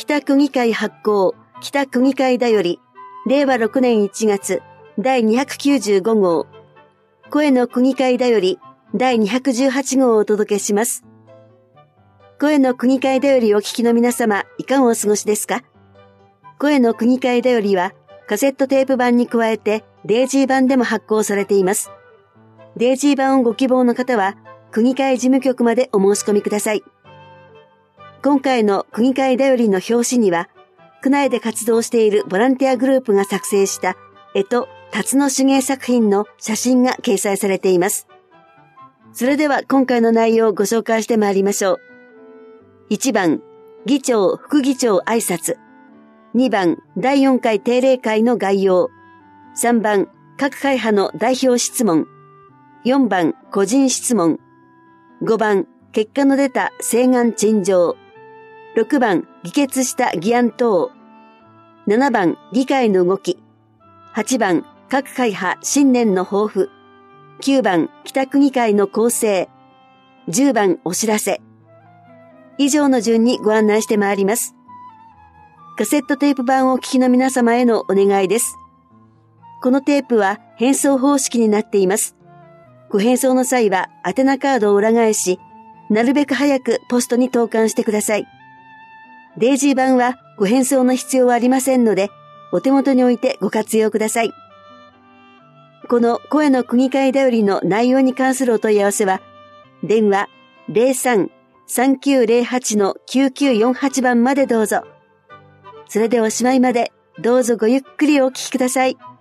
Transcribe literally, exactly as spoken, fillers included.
北区議会発行北区議会だよりれいわろくねんいちがつだいにひゃくきゅうじゅうごごう、声の区議会だよりだいにひゃくじゅうはちごうをお届けします。声の区議会だよりお聞きの皆様、いかがお過ごしですか？声の区議会だよりはカセットテープ版に加えてデイジー版でも発行されています。デイジー版をご希望の方は区議会事務局までお申し込みください。今回の区議会だよりの表紙には、区内で活動しているボランティアグループが作成した絵と辰野手芸作品の写真が掲載されています。それでは今回の内容をご紹介してまいりましょう。いちばん、議長・副議長挨拶。にばん、だいよんかい定例会の概要。さんばん、各会派の代表質問。よんばん、個人質問。ごばん、結果の出た請願陳情。ろくばん、議決した議案等。ななばん、議会の動き。はちばん、各会派新年の抱負。きゅうばん、北区議会の構成。じゅうばん、お知らせ。以上の順にご案内してまいります。カセットテープ版をお聞きの皆様へのお願いです。このテープは返送方式になっています。ご返送の際は宛名カードを裏返し、なるべく早くポストに投函してください。デイジー版はご返送の必要はありませんので、お手元に置いてご活用ください。この声の区議会だよりの内容に関するお問い合わせは、電話 ゼロさん さんきゅうゼロはち きゅうきゅうよんはち 番までどうぞ。それでおしまいまでどうぞごゆっくりお聞きください。